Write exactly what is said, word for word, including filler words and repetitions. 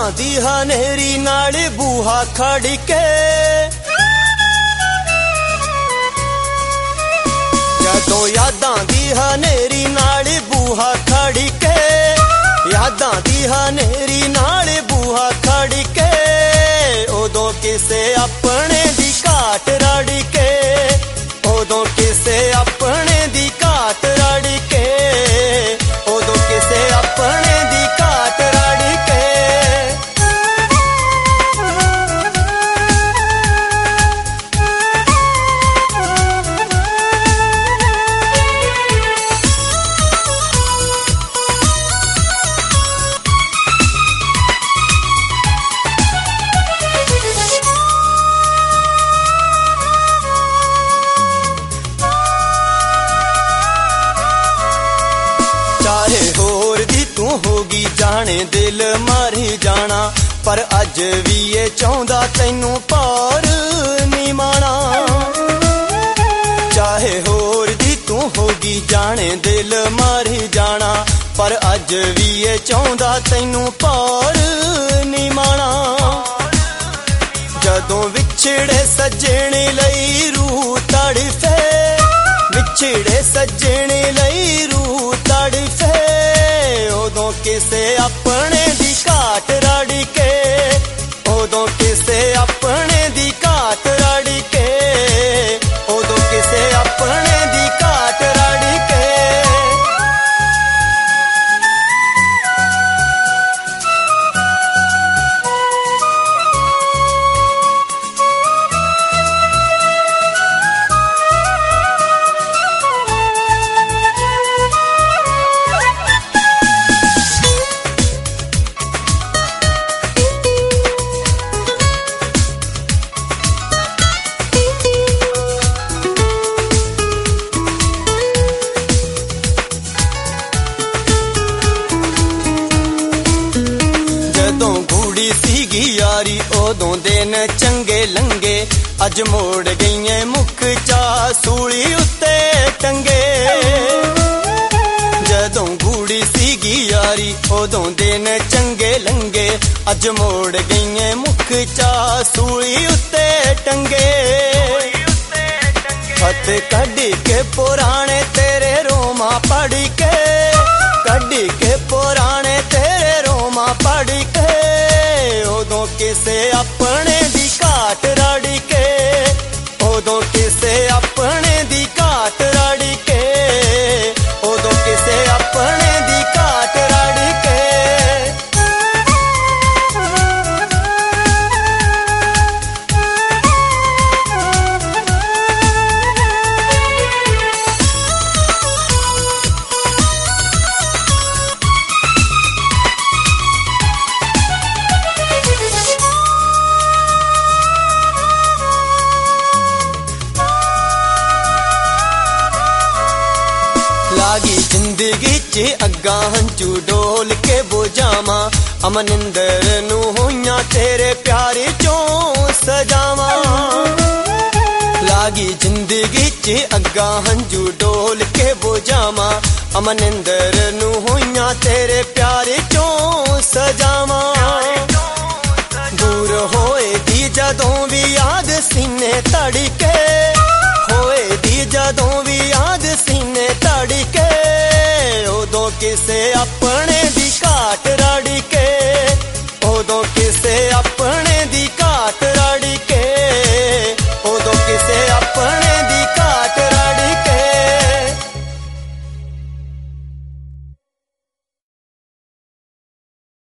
दी हनेरी नाल बूहा खड़ के जदों यादां दी हनेरी नाल बूहा खड़ के यादां दी हनेरी नाल बूहा खड़ के उदों किसे अपने दी घाट रड़ के उदों किसे अपने दी घाट रड़ के उदों किसे अपने दी घाट रड़ के चाहे होर दी तू होगी जाने दिल मारी जाना पर अज भी ये चाहता तैनू पार नी माना चाहे होर दी तू होगी जाने दिल मारी जाना पर अज भी ये चाहता तैनू पार नी माना जदों विछड़े सजने लई रूह तड़फे विछड़े सजने लई रूह तड़फे उदों किसे अपने दी घाट रड़ के उदों किसे अपने दी घाट रड़ के उदों किसे अपने दी घाट रड़ के यारी उदों दिन चंगे लंगे अज मोड़ गई मुख चा सूली उत्ते टंगे जदों गूड़ी सीगी यारी उदों दिन चंगे लंगे अज मोड़ गई मुख चा सूली उत्ते टंगे हथ कढ़ी के पुराने तेरे रोमा पढ़ के कढ़ी के पुराने तेरे रोमा पढ़ के उदों किसे अपने दी घाट रड़ के उदों किसे अपने दी घाट रड़ के उदों किसे अपने दी घाट रड़ के लागी जिंदगी च अग्गा हंचू डोल के बुझावा अमनिंदर नू होइयां तेरे प्यारे चों सजावा लागी जिंदगी च अग्गा हंचू डोल के बुझावा अमनिंदर नू होइयां तेरे प्यारे चों सजावा दूर होए दी जदों भी याद सीने तड़के होए दी जदों भी याद सीने तड़के उदों किसे अपने